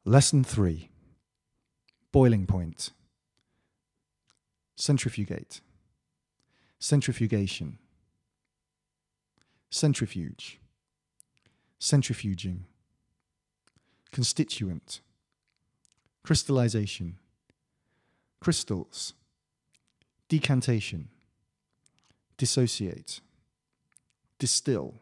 Lesson 3. Boiling point. Centrifugate. Centrifugation. Centrifuge. Centrifuging. Constituent. Crystallization. Crystals. Decantation. Dissociate. Distill.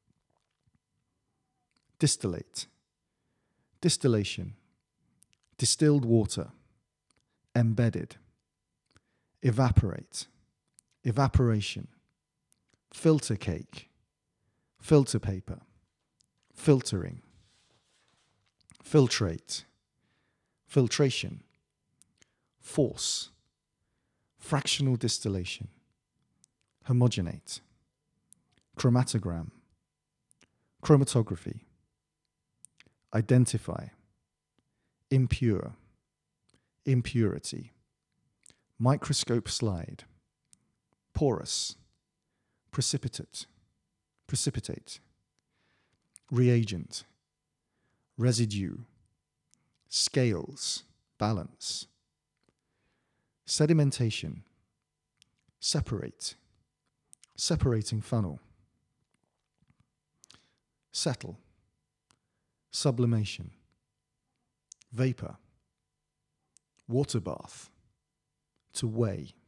Distillate. Distillation. Distilled water. Embedded. Evaporate. Evaporation. Filter cake. Filter paper. Filtering. Filtrate. Filtration. Force. Fractional distillation. Homogenate. Chromatogram. Chromatography. Identify. Impure. Impurity. Microscope slide. Porous. Precipitate. Precipitate. Reagent. Residue. Scales. Balance. Sedimentation. Separate. Separating funnel. Settle. Sublimation. Vapor. Water bath. To weigh.